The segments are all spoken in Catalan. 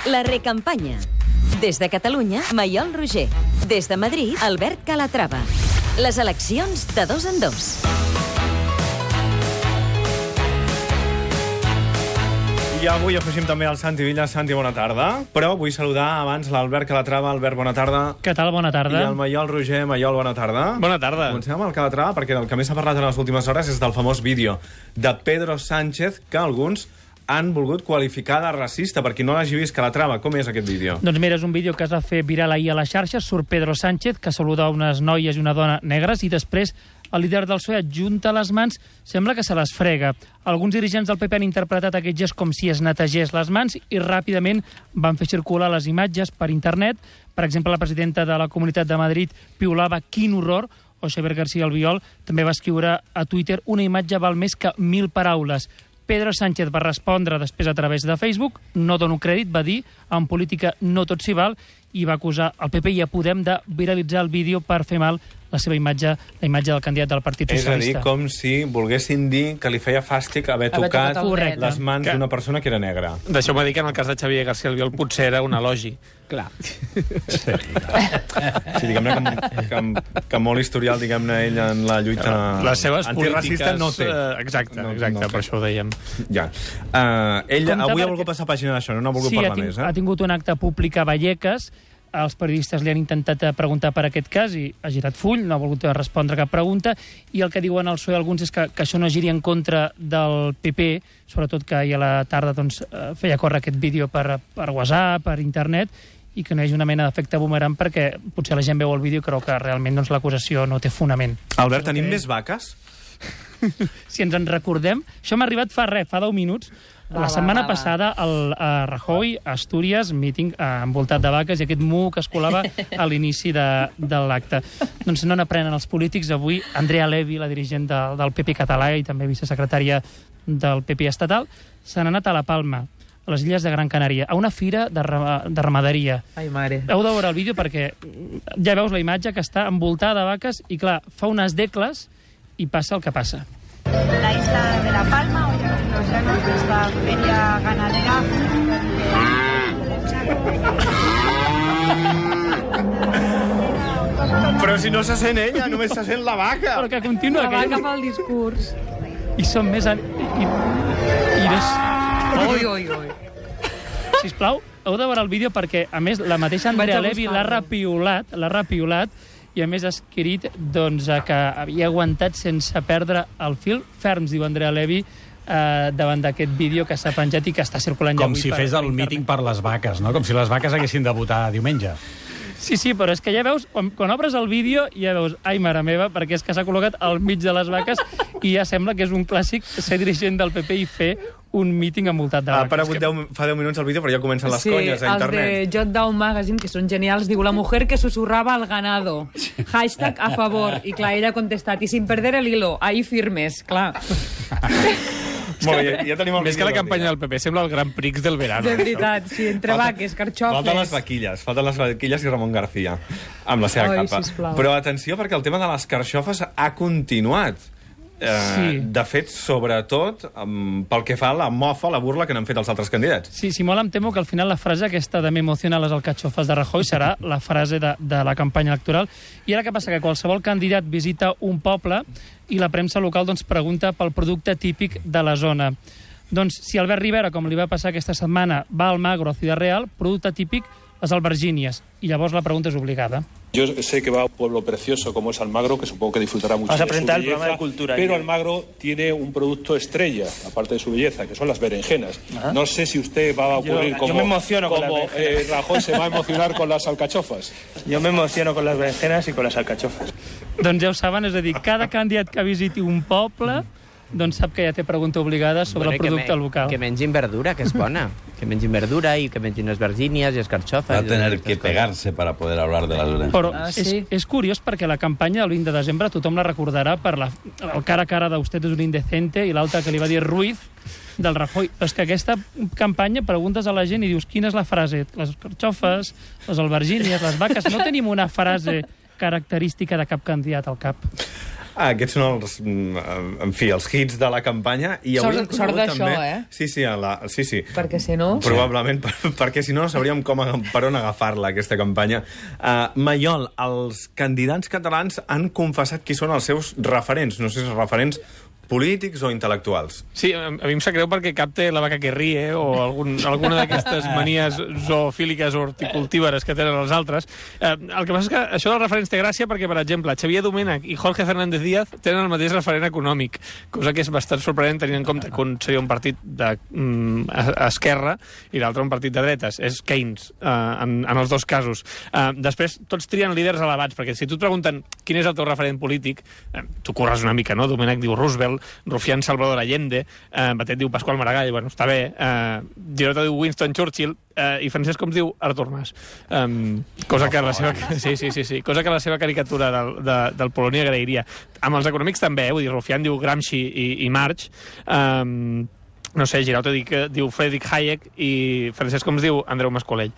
La Recampanya. Des de Catalunya, Maiol Roger. Des de Madrid, Albert Calatrava. Les eleccions de 2 en 2. I avui afegim també el Santi Villa. Santi, bona tarda. Però vull saludar abans l'Albert Calatrava. Albert, bona tarda. Què tal? Bona tarda. I el Maiol Roger. Maiol, bona tarda. Bona tarda. Comencem amb el Calatrava, perquè el que més s'ha parlat en les últimes hores és del famós vídeo de Pedro Sánchez, que alguns han volgut qualificar de racista. Per qui no l'hagi vist, Calatrava, com és aquest vídeo? Doncs mira, és un vídeo que es va fer viral ahir a les xarxes. Surt Pedro Sánchez, que saluda unes noies i una dona negres, i després el líder del PSOE junta les mans, sembla que se les frega. Alguns dirigents del PP han interpretat aquest gest com si es netegés les mans i ràpidament van fer circular les imatges per internet. Per exemple, la presidenta de la Comunitat de Madrid piulava "quin horror", o Xavier García Albiol també va escriure a Twitter "una imatge val més que 1000 paraules". Pedro Sánchez va respondre després a través de Facebook, no dono crèdit, va dir, en política no tot s'hi val, i va acusar el PP i a Podem de viralitzar el vídeo per fer mal la seva imatge, la imatge del candidat del Partit Socialista. És a dir, com si volguessin dir que li feia fàstic haver tocat les mans d'una persona que era negra. Deixeu-me dir que en el cas de Xavier García Albiol potser era un elogi. Clar. Sí, diguem-ne que molt historial, diguem-ne, ell en la lluita les seves antiracista polítiques, no té. Exacte, no per això ho dèiem. Ja. Ell avui ha volgut passar pàgina d'això, no ha volgut parlar més. Sí, ha tingut un acte públic a Vallecas. Els periodistes li han intentat preguntar per aquest cas i ha girat full, no ha volgut respondre cap pregunta, i el que diuen al PSOE alguns és que això no giri en contra del PP, sobretot que ahir a la tarda doncs, feia córrer aquest vídeo per WhatsApp, per internet, i que no hi hagi una mena d'efecte boomerang perquè potser la gent veu el vídeo i creu que realment doncs, l'acusació no té fonament. Albert, tenim més vaques? Si ens en recordem, això m'ha arribat fa 10 minuts. La setmana passada a Rajoy, a Astúries, míting envoltat de vaques i aquest mu que es colava a l'inici de l'acte. Doncs no n'aprenen els polítics. Avui Andrea Levy, la dirigent del PP català i també vicesecretària del PP estatal, s'han anat a La Palma, a les illes de Gran Canària, a una fira de ramaderia. Ai, mare. Heu de veure el vídeo perquè ja veus la imatge que està envoltada de vaques i, clar, fa unes decles i passa el que passa. La isla de La Palma, hoy nos vemos en esta feria ganadera. Però si no se sent ella, només se sent la vaca. Però que continua. La vaca fa el discurs. I són més... I més... Oi. Sisplau, heu de veure el vídeo perquè, a més, la mateixa Andrea Levy l'ha repiolat i, a més, ha escrit doncs, que havia aguantat sense perdre el fil. Ferms, diu Andrea Levy, davant d'aquest vídeo que s'ha penjat i que està circulant ja avui. Com si fes el míting per les vaques, no? Com si les vaques haguessin de votar diumenge. Sí, però és que ja veus, quan obres el vídeo, ja veus, ai, mare meva, perquè és que s'ha col·locat al mig de les vaques i ja sembla que és un clàssic ser dirigent del PP i fer un míting envoltat de vaques. Ha aparegut fa 10 minuts el vídeo, però ja comencen les conyes a internet. Sí, els de Jot Down Magazine, que són genials, diu la mujer que susurraba al ganado. Hashtag a favor. I clar, ella ha contestat, i sin perder el hilo, ahí firmes, clar. Molt bé, ja tenim el Més que la campanya del PP, sembla el Gran Prix del verano. De veritat, sí, entre vaques, carxofes... Falten les vaquilles i Ramon García, amb la seva capa. Sisplau. Però atenció, perquè el tema de les carxofes ha continuat. Sí. De fet, sobretot, pel que fa a la mofa, la burla que n'han fet els altres candidats. Sí, molt em temo que al final la frase aquesta de "me emociona les alcachofes" de Rajoy serà la frase de la campanya electoral. I ara què passa? Que qualsevol candidat visita un poble i la premsa local doncs, pregunta pel producte típic de la zona. Doncs si Albert Rivera, com li va passar aquesta setmana, va al Magro, a Ciudad Real, producte típic, les albergínies. I llavors la pregunta és obligada. Yo sé que va a un pueblo precioso como es Almagro, que supongo que disfrutará mucho Vamos a de su presentar el belleza, programa de cultura. pero Almagro tiene un producto estrella, aparte de su belleza, que son las berenjenas. Ajá. No sé si usted va a ocurrir yo me emociono con las berenjenas. Rajoy se va a emocionar con las alcachofas. Jo m'emociono con las berenjenas y con las alcachofas. Doncs ja ho saben, és a dir, cada candidat que visiti un poble doncs sap que ja té pregunta obligada sobre el producte local. Que mengin verdura, que és bona. Que mengin verdura i que mengin esvergínies i escarxofes. Va a tener que pegarse para poder hablar de las berenjenas. Però és curiós perquè la campanya del 20 de desembre tothom la recordarà per el cara a cara d'Usted és un indecente i l'altre que li va dir Ruiz del Rajoy. Però és que aquesta campanya preguntes a la gent i dius quina és la frase? Les escarxofes, les albergínies, les vaques... No tenim una frase característica de cap candidat al cap. Aquests són els hits de la campanya. I sort d'això, també... Sí. Perquè si no... Probablement, perquè si no sabríem per on agafar-la, aquesta campanya. Maiol, els candidats catalans han confessat qui són els seus referents. No sé si referents polítics o intel·lectuals. Sí, a mi em sap greu perquè cap té la vaca que rie o alguna d'aquestes manies zoofíliques o horticultíveres que tenen els altres. El que passa és que això dels referents té gràcia perquè, per exemple, Xavier Domènech i Jorge Fernández Díaz tenen el mateix referent econòmic, cosa que és bastant sorprenent tenint en compte que un seria un partit d'esquerra i l'altre un partit de dretes. És Keynes, en els dos casos. Després, tots trien líders elevats, perquè si tu et pregunten quin és el teu referent polític, tu corres una mica, no? Domènech diu Roosevelt, Rufián Salvador Allende, Batet diu Pasqual Maragall, bueno, està bé, Girota diu Winston Churchill, i Francesc Homs diu Artur Mas. Cosa que la seva... Sí, cosa que la seva caricatura del Polònia agrairia. Amb els econòmics també, vull dir, Rufián diu Gramsci i Marx, no sé, Girauta diu Friedrich Hayek i Francesc Homs diu Andreu Mascolell.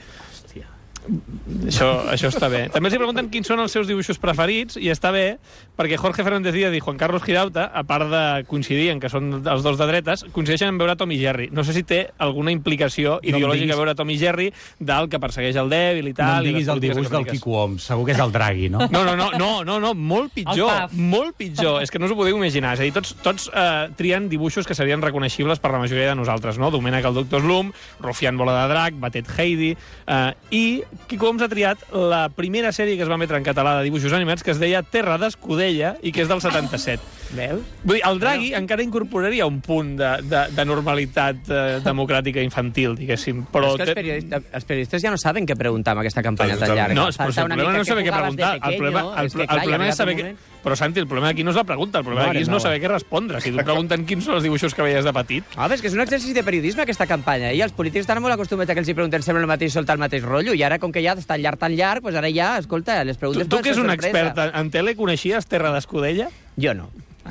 Això està bé. També els pregunten quins són els seus dibuixos preferits, i està bé, perquè Jorge Fernández Díaz i Juan Carlos Girauta, a part de coincidir en que són els dos de dretes, coincideixen en veure Tom i Jerry. No sé si té alguna implicació ideològica veure Tom i Jerry del que persegueix el dèbil i tal. No em diguis el dibuix del Quico Homs, segur que és el Draghi, no? No, molt pitjor. És que no us ho podeu imaginar. És a dir, tots trien dibuixos que serien reconeixibles per la majoria de nosaltres, no? Domènech el Doctor Slump, Rufián Bola de Drac, Batet Heidi, i Quico Homs ha triat la primera sèrie que es va emetre en català de dibuixos animats, que es deia Terra d'Escudella i que és del 77. Veus? Vull dir, el Draghi encara incorporaria un punt de normalitat democràtica infantil, diguéssim. Però és que els periodistes ja no saben què preguntar amb aquesta campanya tan llarga. No, però el problema no és saber què preguntar. El problema és saber què... Però, Santi, el problema aquí no és la pregunta, el problema aquí és no saber què respondre. Si tu pregunten quins són els dibuixos que veies de petit... És que és un exercici de periodisme, aquesta campanya, i els polítics estan molt acostumats a que els hi pregunten sempre el mateix, soltar el mateix rotllo, i ara, com que ja està tan llarg, doncs ara ja, escolta, les preguntes... Tu que és un expert en tele, coneixies Terra d'Escudella? Jo no.